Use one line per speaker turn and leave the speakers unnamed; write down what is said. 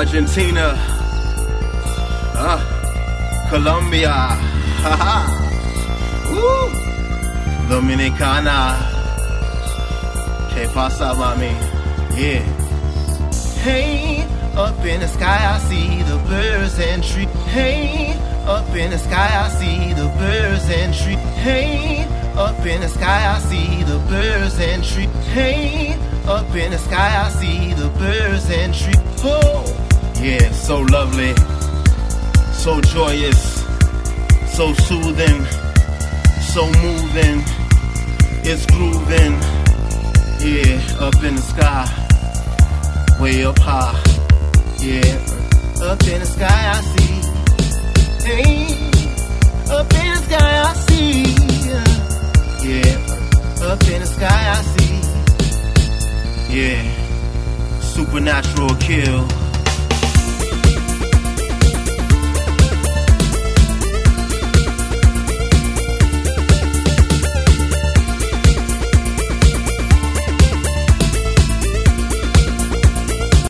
Argentina, Colombia, Dominicana, que pasa, mami? Yeah. Hey, up in the sky I see the birds and trees. Hey, up in the sky I see the birds and trees. Hey, up in the sky I see the birds and trees. Hey, up in the sky I see the birds and trees. Oh, yeah, so lovely, so joyous, so soothing, so moving. It's grooving, yeah, up in the sky, way up high, yeah. Up in the sky I see, hey, up in the sky I see, yeah. Up in the sky I see, yeah. Supernatural kill.